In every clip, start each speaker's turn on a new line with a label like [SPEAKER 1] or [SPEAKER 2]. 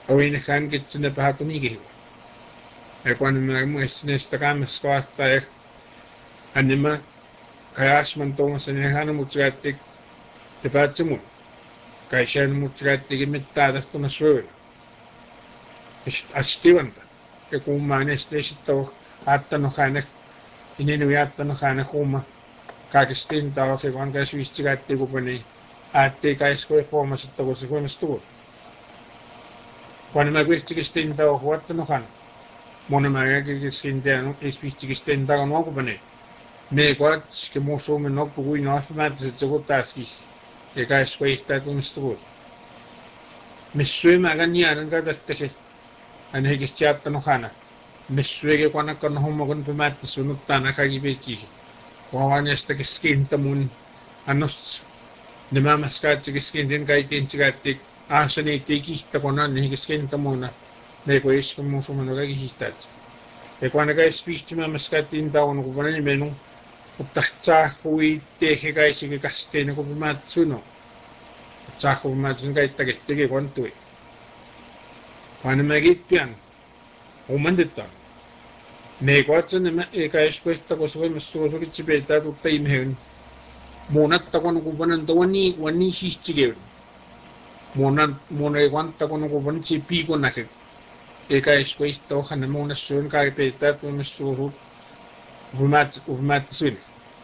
[SPEAKER 1] awinhan kitchen pahatumigi e cuando me muestra esta cama scotta anima kayash man tong sa nehana mutsgatik te patsumun kaishan mutsgatik imittadas to nasur astivanta e kumane stesito atta no khana ininu yatta no khana kuma kakistin tawa ke kwan kash wistigatik upani atte kais ko forma sa to ko mas to cuando me wistigistin tawa watta no khana mona maga kistin no is wistigistin tawa no kupani me quad que moso me no pugui no afmat se tsogotaski e ka squesta con stru me sue magani aran ka datte an he gischat no khana me sue ke kwana kon homo kon pemat sunut tana ka gibeki wawan esta ke skin tamun anos de mama skat ke skin din kai tin chigatik asani tiki ta kona ne ke skin tamuna me ko is ko moso me no ka gistat e kwana ka speech mama skat tin ta on ko bana menu Uttahtsaahui tehegaisigi kasteena ko pumatsuno. Tsaahu pumatsun kaittagettegi kontui. Panemagitpian. Umandittan. Me kuatsan nema ekaiskuesta kosuimassuusukitsipeta tutta imheun. Muunattakon kupanan wani siistigevun. Muunaikwanttakon kupanan piikunakek. Ekaiskuesta ohana muunassuun kaipeta tuimassuusut. Ufumatsuun.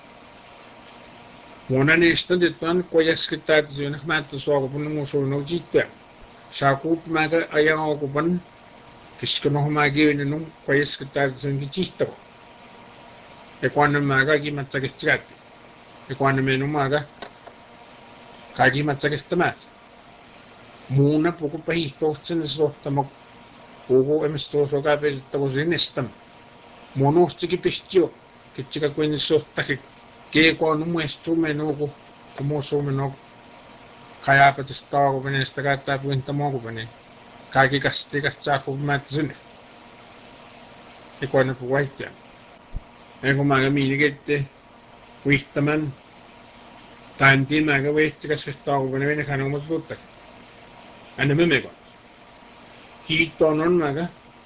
[SPEAKER 1] Munan istandittan koyaskitaat syönak määttä suokupan muusuun jittua. Saakuut määtä ajangokupan kiskanohmaa kiinenun koyaskitaat syönkin jittava. Ja kuannan määkä kimatsakistikätti. Ja kuannan menun määkä kimatsakistamäät. Muuna pukupa hiihtohtsen sohtama puhu emistuosokaa pesittävä sinnestämä. Monostikin pistio, kitsika kuin sohtakin keeko on muistu menuku, muusu menu kajapatis taukuveneesta käyttää puinta muokuvene. Kaikki kastikas saakku määttäisen. Ja koina puhuittiin. Ja kun mä miinikette puittaman, tämäntiin mä viitsikas taukuvene vene kanomassa tuttakin. Aina memekon. Kiittoon on mä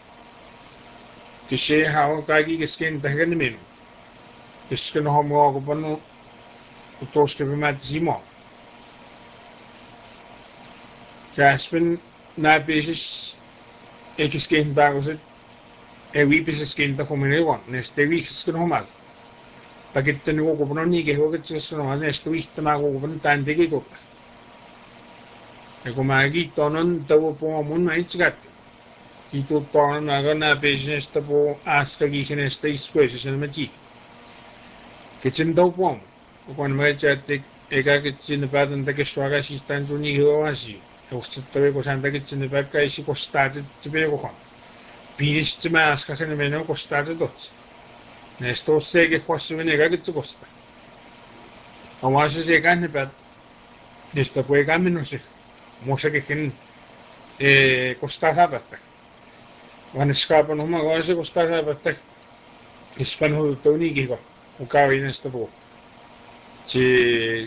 [SPEAKER 1] Kishe hawa kagi kisken tahagan menu. Kisken homo ako pano utoske pamat simo. Kaspen na pesis kisken tagosit wipis kisken ta kuminewan. Neste kisken homal. Takit tanu ko pano ni keho kisken homal neste wihta ko pano tandegi tota. Kumagi tonon tawo po mun maitsigat. Tuttuaan na business po aska gihinesta iskuesa na mati. Kitchen daw po. Kung mga chatik eka kitchen na patan ta keswaga sistan so ni hiwasi. Ustit tawe ko santa kitchen na pat kai si kostate tibe ko kon. Pinis tima aska kana meno kostate dot. Nesto sege kwasu ne eka kitchen kosta. Awasa se kan ne pat. Nesto po eka meno se. Mosa ke kin kostate pat. Vanskapan homa koise koska saavat hispan huuttuu niikin kun kävinästä puu. Se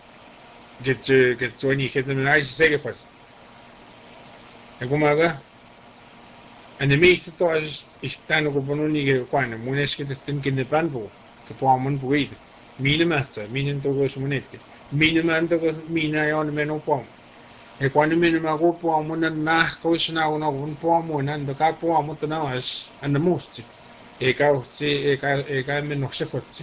[SPEAKER 1] get ni het en nice segefas. Ja kun mä en meistä tois istään kun panu niikin kwaina mun esketettiin kinne panpu. Ke puamun puit. Minen tois monetti. Minä ja on menu pom. E quando me ma go po mo na ko sna uno un po mo na ndo ka po mo na was an the most e ka me no se forse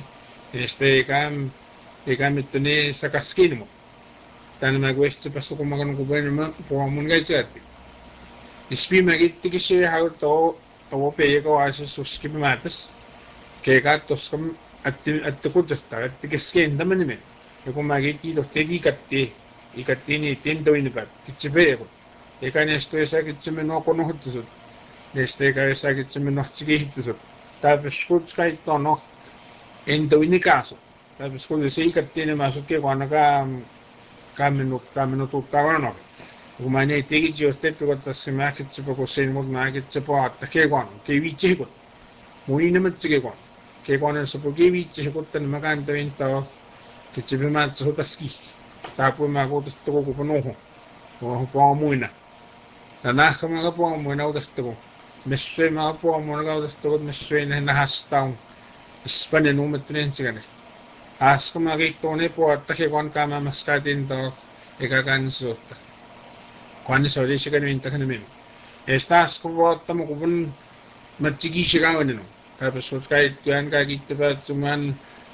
[SPEAKER 1] e ka me tene sa caskin mo tan ma questo passo come con bene ma po mo ga chat ispi ma gitti che se ha to pe ko as su skip matas ke ka to skam at ko jasta at ke sken da me e ko ma gitti do te gi katte ikatini tinto inipat kitsipego eka nesto esa kitsime no konohtusut neste eka esa kitsime no tsikihtusut tapskut skaito no ento inikaso tapskut se ikatini masut ke kwanaka kamenu tuttavano umane tegi joste ko tasma kitsipo ko sen mod ma kitsipo atta ke kwan ke vichi ko muine matsike kwan ke kwan so ke vichi ko tan magan tento kitsipe matsu taski. Tapos mä kuulosti koko noho. Tuohon vaan muina. Nanaha mga po ang muna udastugo. Mesue mga po ang muna udastugo mesue na nahastaw. Ispanin umatrin sigari. As ko makikitone po at takikon kama maskatin to ikakanso. Kwani sorry siya kanina ta kanamin. Estas ko po at tamo kubun matsigi siya kawan nino. Tapos kahit yan kakita pa cuman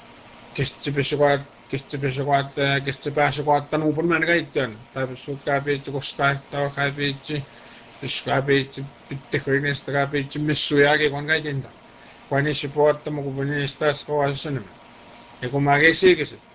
[SPEAKER 1] kestipesikuat tanupun man kahit yan. Tapos kahit kusta tao kahit Skape pittekrinis takape missuyake kon kahit yan. Kwani support tamo kubun estas ko asan naman. E kumagay sige